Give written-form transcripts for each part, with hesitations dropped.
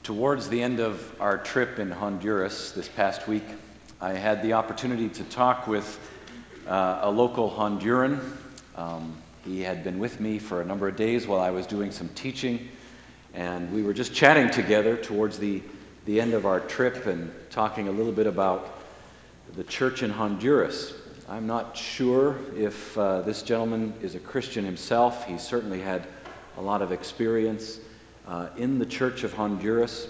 Towards the end of our trip in Honduras this past week, I had the opportunity to talk with a local Honduran. He had been with me for a number of days while I was doing some teaching, and we were just chatting together towards the end of our trip and talking a little bit about the church in Honduras. I'm not sure if this gentleman is a Christian himself. He certainly had a lot of experience in the Church of Honduras.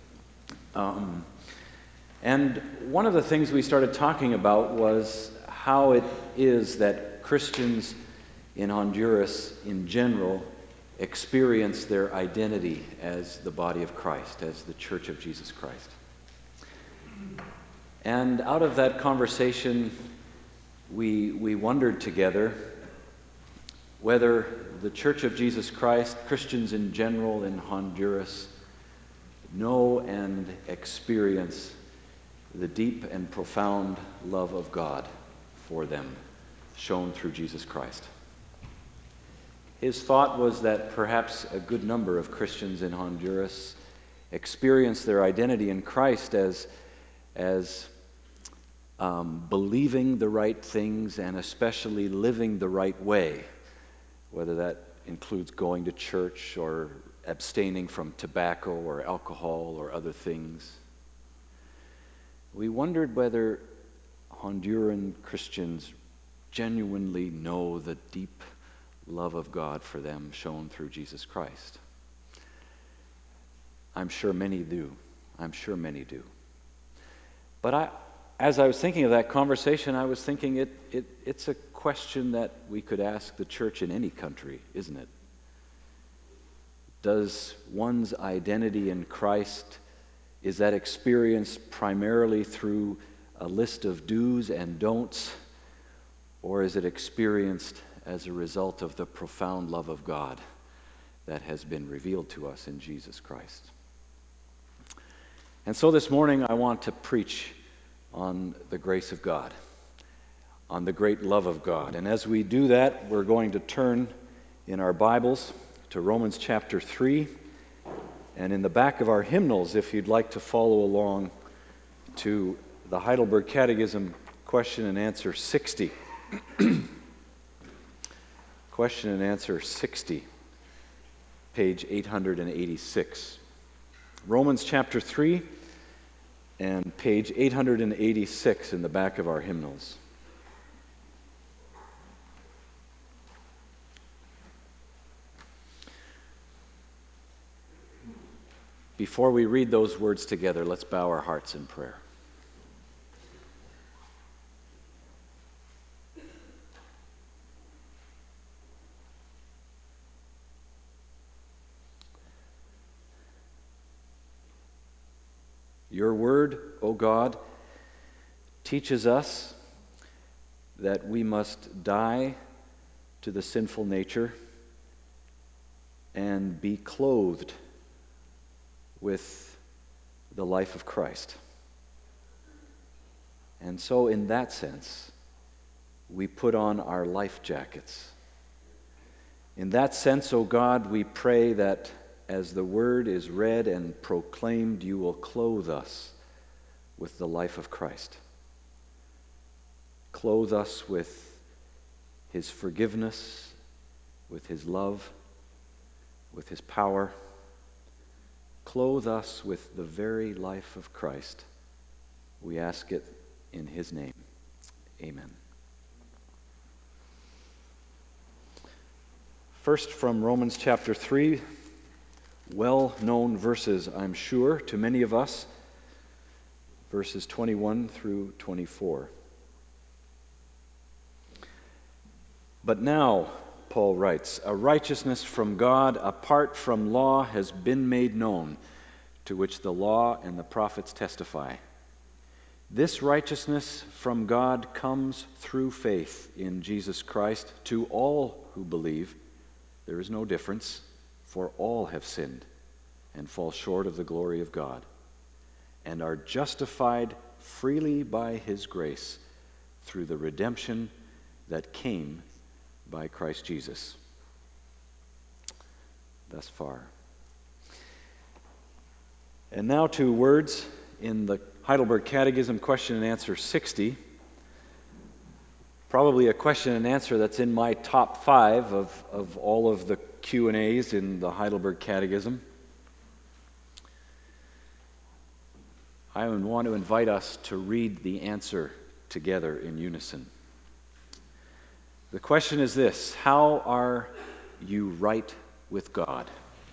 And one of the things we started talking about was how it is that Christians in Honduras in general experience their identity as the body of Christ, as the Church of Jesus Christ. And out of that conversation, we wondered together whether the Church of Jesus Christ, Christians in general in Honduras, know and experience the deep and profound love of God for them, shown through Jesus Christ. His thought was that perhaps a good number of Christians in Honduras experience their identity in Christ as believing the right things and especially living the right way, whether that includes going to church or abstaining from tobacco or alcohol or other things. We wondered whether Honduran Christians genuinely know the deep love of God for them shown through Jesus Christ. I'm sure many do. But as I was thinking of that conversation, I was thinking it's a question that we could ask the church in any country, isn't it? Does one's identity in Christ, is that experienced primarily through a list of do's and don'ts, or is it experienced as a result of the profound love of God that has been revealed to us in Jesus Christ? And so this morning I want to preach on the grace of God, on the great love of God. And as we do that, we're going to turn in our Bibles to Romans chapter 3, and in the back of our hymnals, if you'd like to follow along, to the Heidelberg Catechism, question and answer 60. Question and answer 60, page 886. Romans chapter 3 and page 886 in the back of our hymnals. Before we read those words together, let's bow our hearts in prayer. Your word, O God, teaches us that we must die to the sinful nature and be clothed with the life of Christ. And so in that sense, we put on our life jackets. In that sense, O God, we pray that as the word is read and proclaimed, you will clothe us with the life of Christ. Clothe us with his forgiveness, with his love, with his power. Clothe us with the very life of Christ. We ask it in his name. Amen. First, from Romans chapter 3, well-known verses, I'm sure, to many of us, verses 21 through 24. But now, Paul writes, a righteousness from God apart from law has been made known, to which the law and the prophets testify. This righteousness from God comes through faith in Jesus Christ to all who believe. There is no difference, for all have sinned and fall short of the glory of God, and are justified freely by his grace through the redemption that came by Christ Jesus. Thus far. And now to words in the Heidelberg Catechism, question and answer 60. Probably a question and answer that's in my top 5 of all of the Q&As in the Heidelberg Catechism. I want to invite us to read the answer together in unison. The question is this: how are you right with God?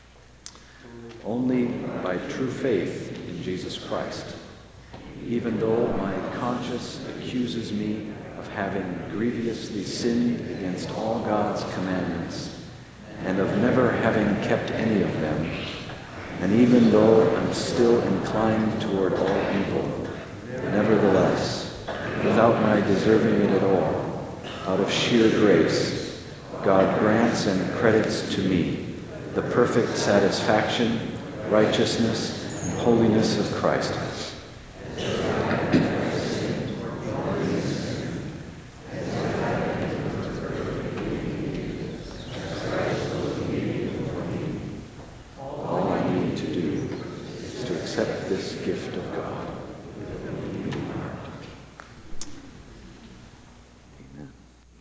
Only by true faith in Jesus Christ. Even though my conscience accuses me of having grievously sinned against all God's commandments, and of never having kept any of them, and even though I'm still inclined toward all evil, nevertheless, without my deserving it at all, out of sheer grace, God grants and credits to me the perfect satisfaction, righteousness, and holiness of Christ. All I need to do is to accept this gift of God. Amen.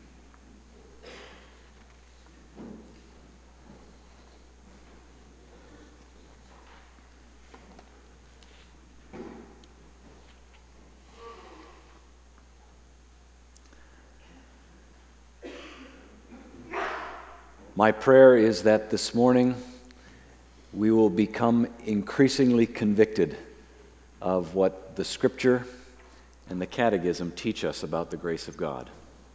My prayer is that this morning we will become increasingly convicted of what the Scripture and the Catechism teach us about the grace of God.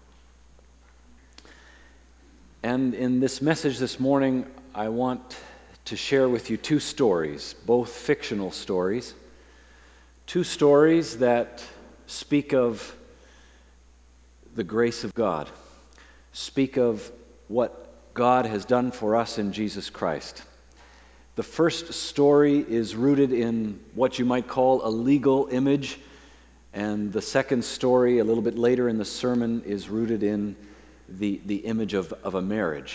And in this message this morning, I want to share with you 2 stories, both fictional stories, 2 stories that speak of the grace of God, speak of what God has done for us in Jesus Christ. The first story is rooted in what you might call a legal image, and the second story, a little bit later in the sermon, is rooted in the image of a marriage.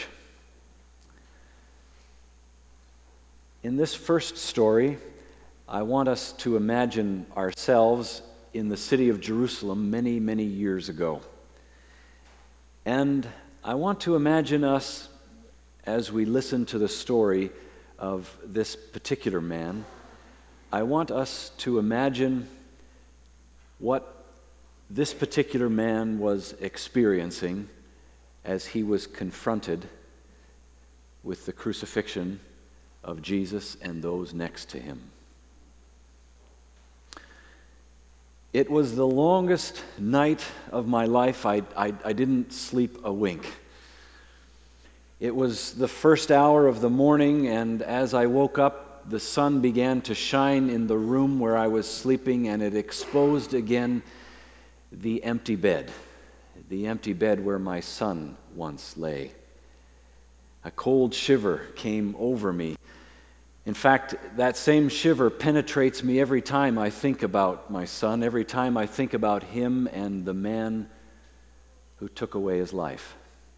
In this first story, I want us to imagine ourselves in the city of Jerusalem many, many years ago. And I want to imagine us, as we listen to the story of this particular man, I want us to imagine what this particular man was experiencing as he was confronted with the crucifixion of Jesus and those next to him. It was the longest night of my life. I didn't sleep a wink. It was the first hour of the morning, and as I woke up, the sun began to shine in the room where I was sleeping, and it exposed again the empty bed where my son once lay. A cold shiver came over me. In fact, that same shiver penetrates me every time I think about my son, every time I think about him and the man who took away his life.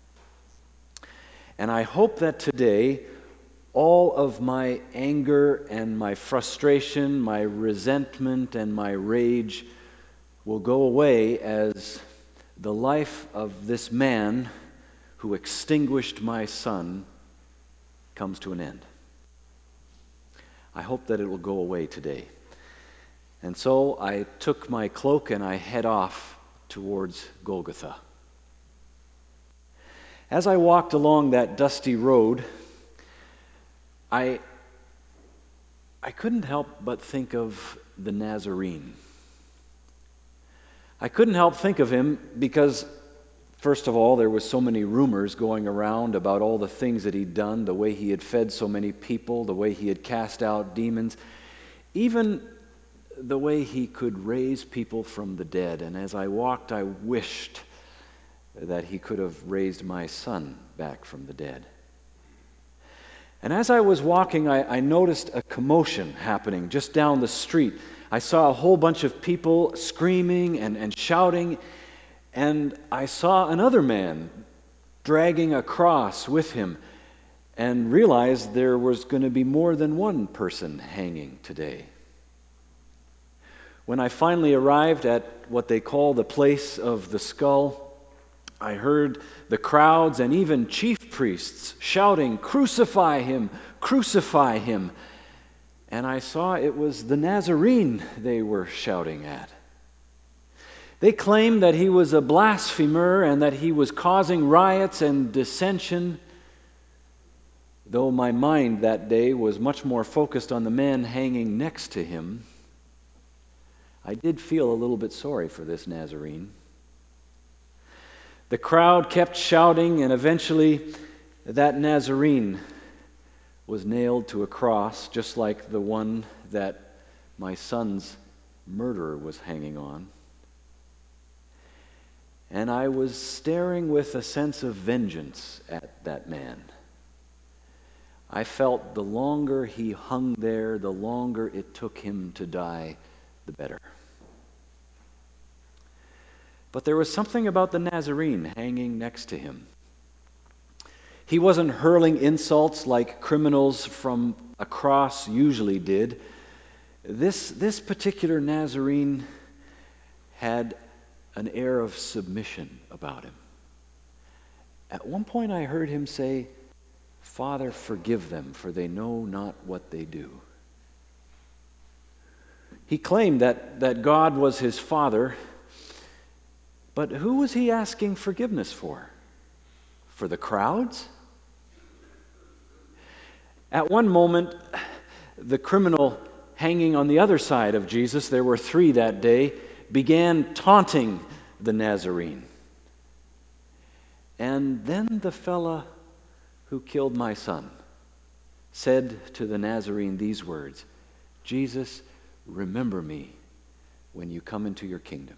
And I hope that today, all of my anger and my frustration, my resentment and my rage will go away as the life of this man who extinguished my son comes to an end. I hope that it will go away today. And so I took my cloak and I head off towards Golgotha. As I walked along that dusty road, I couldn't help but think of the Nazarene. I couldn't help think of him because, first of all, there was so many rumors going around about all the things that he'd done, the way he had fed so many people, the way he had cast out demons, even the way he could raise people from the dead. And as I walked, I wished that he could have raised my son back from the dead. And as I was walking, I noticed a commotion happening just down the street. I saw a whole bunch of people screaming and shouting, and I saw another man dragging a cross with him and realized there was going to be more than one person hanging today. When I finally arrived at what they call the place of the skull, I heard the crowds and even chief priests shouting, "Crucify him! Crucify him!" And I saw it was the Nazarene they were shouting at. They claimed that he was a blasphemer and that he was causing riots and dissension, though my mind that day was much more focused on the man hanging next to him. I did feel a little bit sorry for this Nazarene. The crowd kept shouting, and eventually that Nazarene was nailed to a cross, just like the one that my son's murderer was hanging on. And I was staring with a sense of vengeance at that man. I felt the longer he hung there, the longer it took him to die, the better. But there was something about the Nazarene hanging next to him. He wasn't hurling insults like criminals from a cross usually did. This particular Nazarene had an air of submission about him. At one point I heard him say, "Father, forgive them, for they know not what they do." He claimed that God was his father, but who was he asking forgiveness for? For the crowds? At one moment, the criminal hanging on the other side of Jesus, there were 3 that day, began taunting the Nazarene. And then the fella who killed my son said to the Nazarene these words, "Jesus, remember me when you come into your kingdom."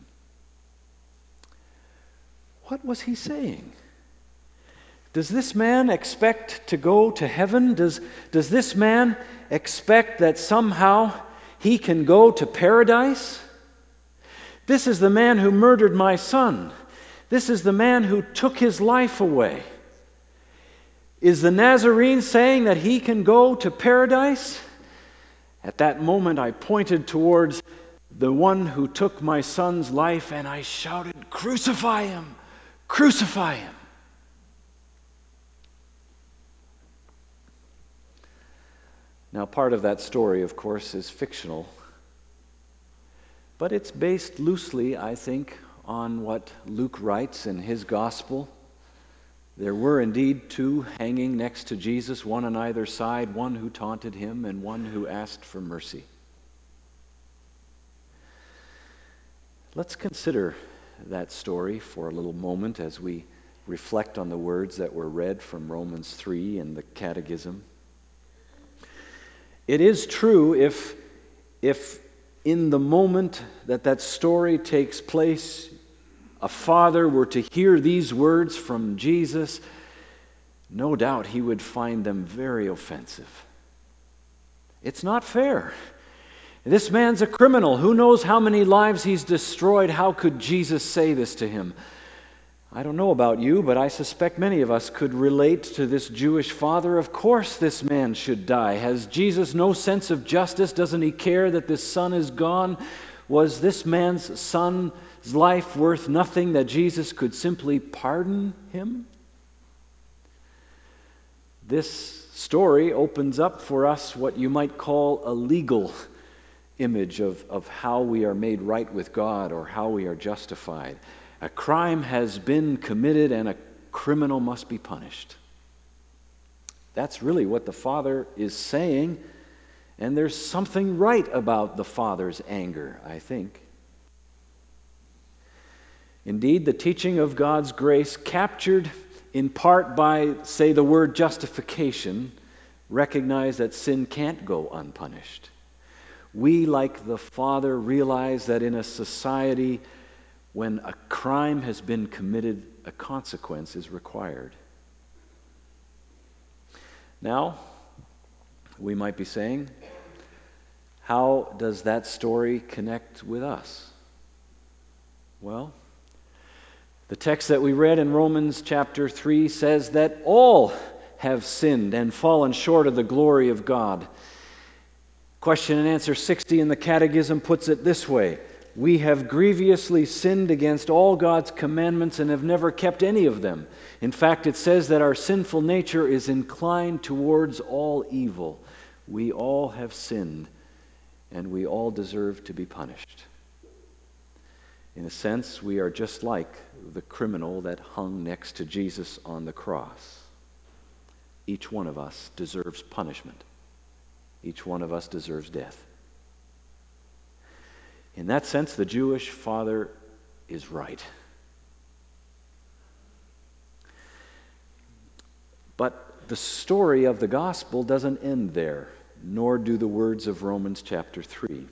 What was he saying? Does this man expect to go to heaven? Does this man expect that somehow he can go to paradise? This is the man who murdered my son. This is the man who took his life away. Is the Nazarene saying that he can go to paradise? At that moment, I pointed towards the one who took my son's life and I shouted, "Crucify him! Crucify him!" Now, part of that story, of course, is fictional, but it's based loosely, I think, on what Luke writes in his gospel. There were indeed 2 hanging next to Jesus, one on either side, one who taunted him and one who asked for mercy. Let's consider that story for a little moment as we reflect on the words that were read from Romans 3 in the Catechism. It is true if in the moment that story takes place, a father were to hear these words from Jesus, no doubt he would find them very offensive. It's not fair. This man's a criminal. Who knows how many lives he's destroyed? How could Jesus say this to him? I don't know about you, but I suspect many of us could relate to this Jewish father. Of course this man should die. Has Jesus no sense of justice? Doesn't he care that this son is gone? Was this man's son's life worth nothing that Jesus could simply pardon him? This story opens up for us what you might call a legal image of how we are made right with God or how we are justified. A crime has been committed and a criminal must be punished. That's really what the Father is saying, and there's something right about the Father's anger, I think. Indeed, the teaching of God's grace, captured in part by, say, the word justification, recognize that sin can't go unpunished. We, like the Father, realize that in a society when a crime has been committed, a consequence is required. Now, we might be saying, how does that story connect with us? Well, the text that we read in Romans chapter 3 says that all have sinned and fallen short of the glory of God. Question and answer 60 in the Catechism puts it this way: we have grievously sinned against all God's commandments and have never kept any of them. In fact, it says that our sinful nature is inclined towards all evil. We all have sinned, and we all deserve to be punished. In a sense, we are just like the criminal that hung next to Jesus on the cross. Each one of us deserves punishment. Each one of us deserves death. In that sense, the Jewish father is right. But the story of the gospel doesn't end there, nor do the words of Romans chapter 3.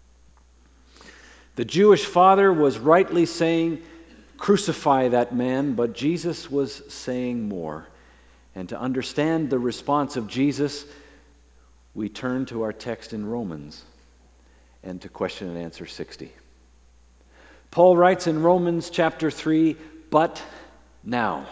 The Jewish father was rightly saying, "Crucify that man," but Jesus was saying more. And to understand the response of Jesus, we turn to our text in Romans and to question and answer 60. Paul writes in Romans chapter 3, "But now."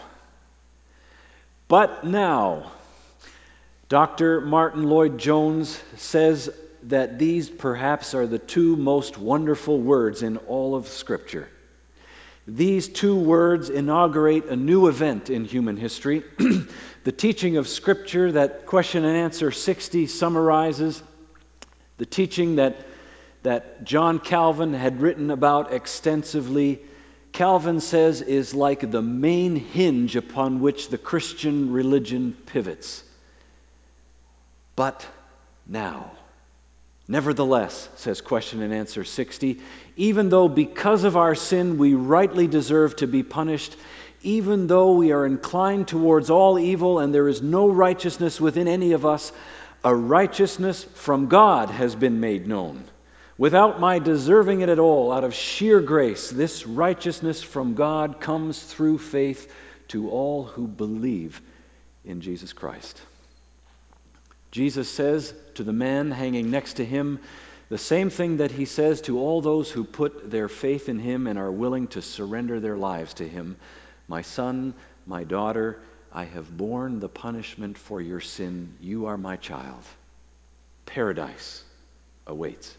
But now. Dr. Martin Lloyd-Jones says that these perhaps are the two most wonderful words in all of Scripture. These two words inaugurate a new event in human history. The teaching of Scripture that question and answer 60 summarizes, the teaching that John Calvin had written about extensively, Calvin says is like the main hinge upon which the Christian religion pivots. But now. Nevertheless, says question and answer 60, even though because of our sin we rightly deserve to be punished, even though we are inclined towards all evil and there is no righteousness within any of us, a righteousness from God has been made known. Without my deserving it at all, out of sheer grace, this righteousness from God comes through faith to all who believe in Jesus Christ. Jesus says to the man hanging next to him the same thing that he says to all those who put their faith in him and are willing to surrender their lives to him. "My son, my daughter, I have borne the punishment for your sin. You are my child. Paradise awaits."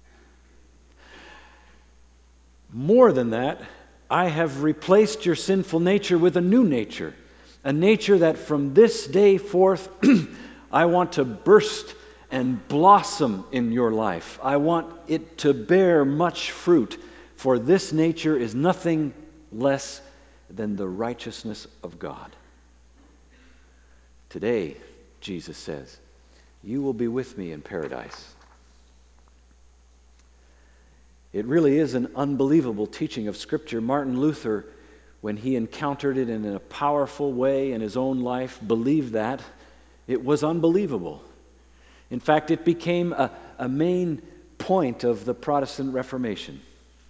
More than that, I have replaced your sinful nature with a new nature, a nature that from this day forth I want to burst and blossom in your life. I want it to bear much fruit, for this nature is nothing less than the righteousness of God. Today, Jesus says, you will be with me in paradise. It really is an unbelievable teaching of Scripture. Martin Luther, when he encountered it in a powerful way in his own life, believed that. It was unbelievable. In fact, it became a main point of the Protestant Reformation.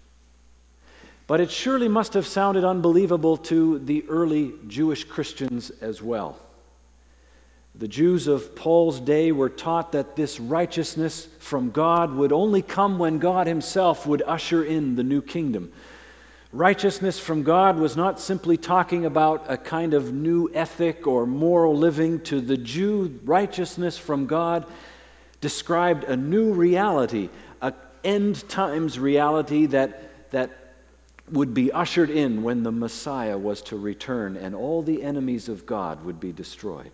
But it surely must have sounded unbelievable to the early Jewish Christians as well. The Jews of Paul's day were taught that this righteousness from God would only come when God himself would usher in the new kingdom. Righteousness from God was not simply talking about a kind of new ethic or moral living. To the Jew, righteousness from God described a new reality, an end times reality that would be ushered in when the Messiah was to return and all the enemies of God would be destroyed.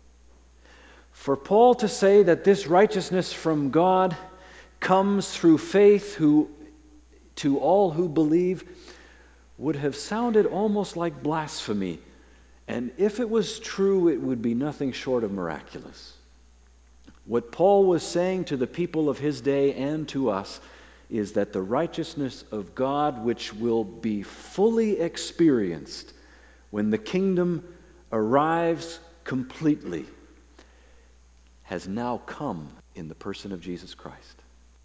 For Paul to say that this righteousness from God comes through faith to all who believe would have sounded almost like blasphemy. And if it was true, it would be nothing short of miraculous. What Paul was saying to the people of his day and to us is that the righteousness of God, which will be fully experienced when the kingdom arrives completely, has now come in the person of Jesus Christ.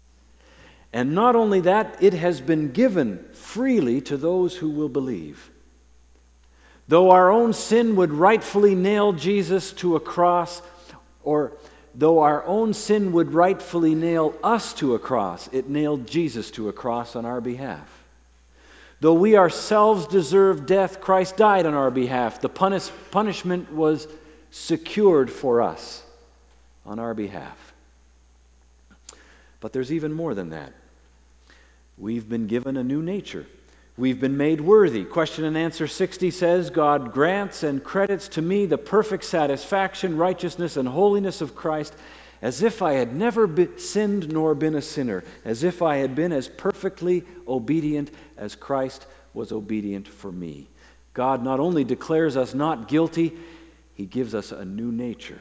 And not only that, it has been given freely to those who will believe. Though our own sin would rightfully nail Jesus to a cross, or though our own sin would rightfully nail us to a cross, it nailed Jesus to a cross on our behalf. Though we ourselves deserved death, Christ died on our behalf. The punishment was secured for us on our behalf. But there's even more than that. We've been given a new nature. We've been made worthy. Question and answer 60 says, God grants and credits to me the perfect satisfaction, righteousness, and holiness of Christ, as if I had never sinned nor been a sinner, as if I had been as perfectly obedient as Christ was obedient for me. God not only declares us not guilty, He gives us a new nature,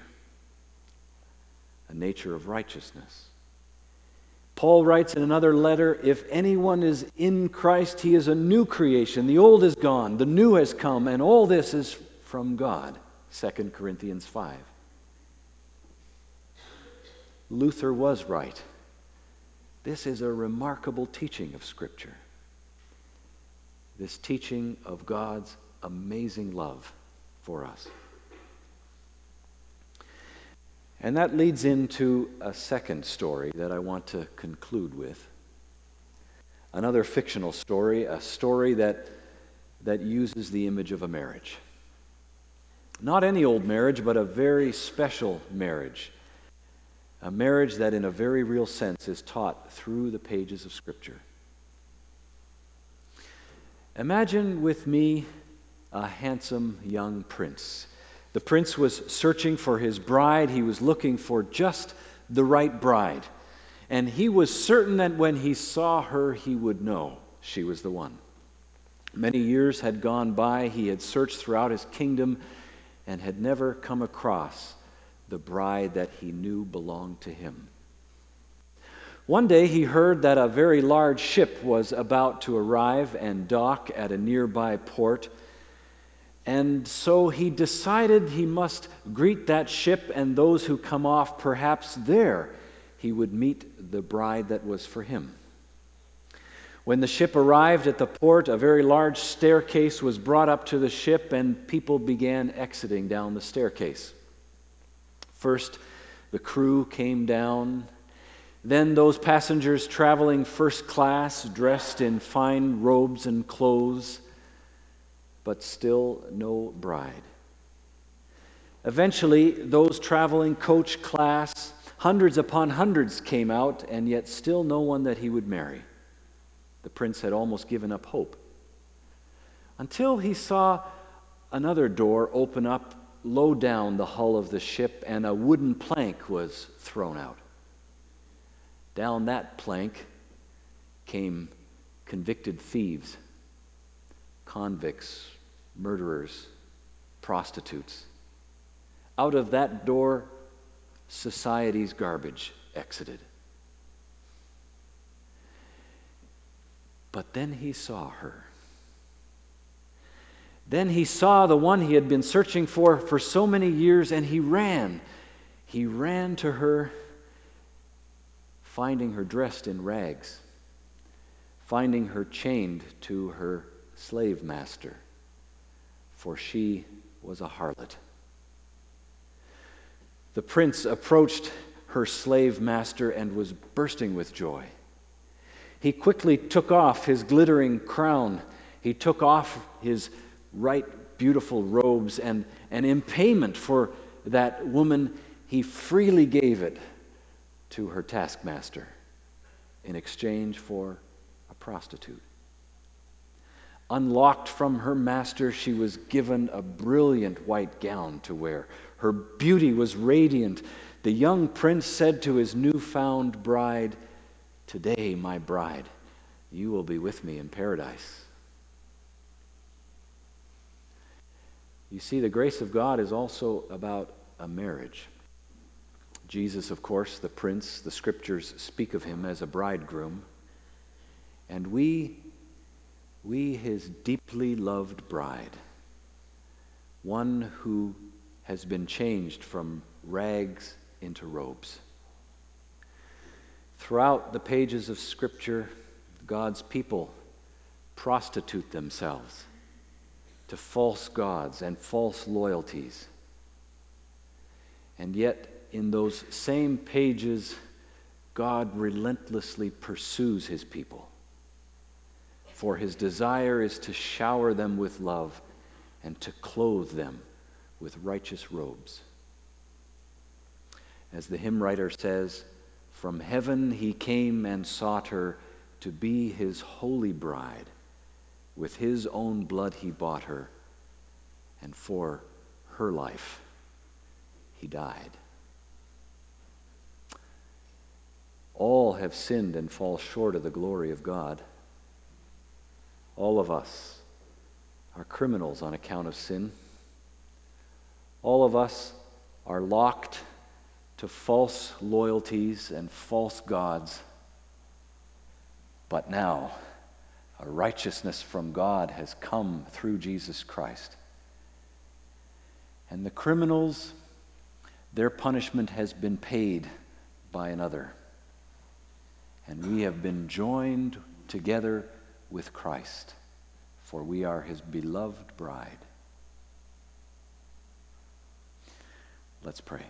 a nature of righteousness. Paul writes in another letter, if anyone is in Christ, he is a new creation. The old is gone, the new has come, and all this is from God. 2 Corinthians 5. Luther was right. This is a remarkable teaching of Scripture. This teaching of God's amazing love for us. And that leads into a second story that I want to conclude with. Another fictional story, a story that uses the image of a marriage. Not any old marriage, but a very special marriage. A marriage that in a very real sense is taught through the pages of Scripture. Imagine with me a handsome young prince. The prince was searching for his bride. He was looking for just the right bride. And he was certain that when he saw her, he would know she was the one. Many years had gone by. He had searched throughout his kingdom and had never come across the bride that he knew belonged to him. One day he heard that a very large ship was about to arrive and dock at a nearby port. And so he decided he must greet that ship and those who come off. Perhaps there he would meet the bride that was for him. When the ship arrived at the port, a very large staircase was brought up to the ship, and people began exiting down the staircase. First, the crew came down. Then those passengers traveling first class, dressed in fine robes and clothes, but still no bride. Eventually, those traveling coach class, hundreds upon hundreds came out, and yet still no one that he would marry. The prince had almost given up hope, until he saw another door open up low down the hull of the ship, and a wooden plank was thrown out. Down that plank came convicted thieves, convicts, murderers, prostitutes. Out of that door, society's garbage exited. But then he saw her. Then he saw the one he had been searching for so many years, and he ran. He ran to her, finding her dressed in rags, finding her chained to her slave master, for she was a harlot. The prince approached her slave master and was bursting with joy. He quickly took off his glittering crown. He took off his right beautiful robes, and in payment for that woman, he freely gave it to her taskmaster in exchange for a prostitute. Unlocked from her master, she was given a brilliant white gown to wear. Her beauty was radiant. The young prince said to his newfound bride, "Today, my bride, you will be with me in paradise." You see, the grace of God is also about a marriage. Jesus, of course, the prince, the scriptures speak of him as a bridegroom. And we, his deeply loved bride, one who has been changed from rags into robes. Throughout the pages of Scripture, God's people prostitute themselves to false gods and false loyalties. And yet, in those same pages, God relentlessly pursues his people. For his desire is to shower them with love and to clothe them with righteous robes. As the hymn writer says, From heaven he came and sought her to be his holy bride. With his own blood he bought her, and for her life he died. All have sinned and fall short of the glory of God. All of us are criminals on account of sin. All of us are locked to false loyalties and false gods. But now, a righteousness from God has come through Jesus Christ. And the criminals, their punishment has been paid by another. And we have been joined together with Christ, for we are his beloved bride. Let's pray.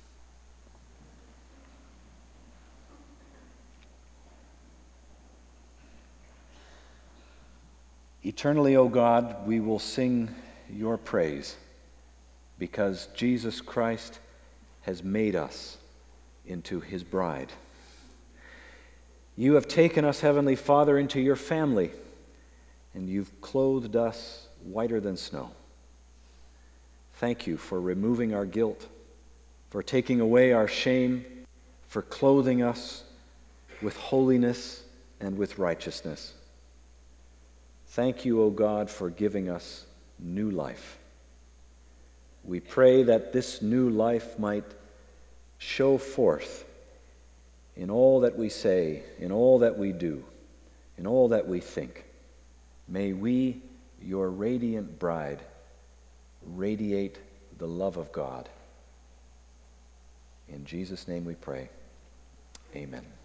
Eternally, O God, we will sing your praise because Jesus Christ has made us into his bride. You have taken us, Heavenly Father, into your family, and you've clothed us whiter than snow. Thank you for removing our guilt, for taking away our shame, for clothing us with holiness and with righteousness. Thank you, O God, for giving us new life. We pray that this new life might show forth in all that we say, in all that we do, in all that we think. May we, your radiant bride, radiate the love of God. In Jesus' name we pray. Amen.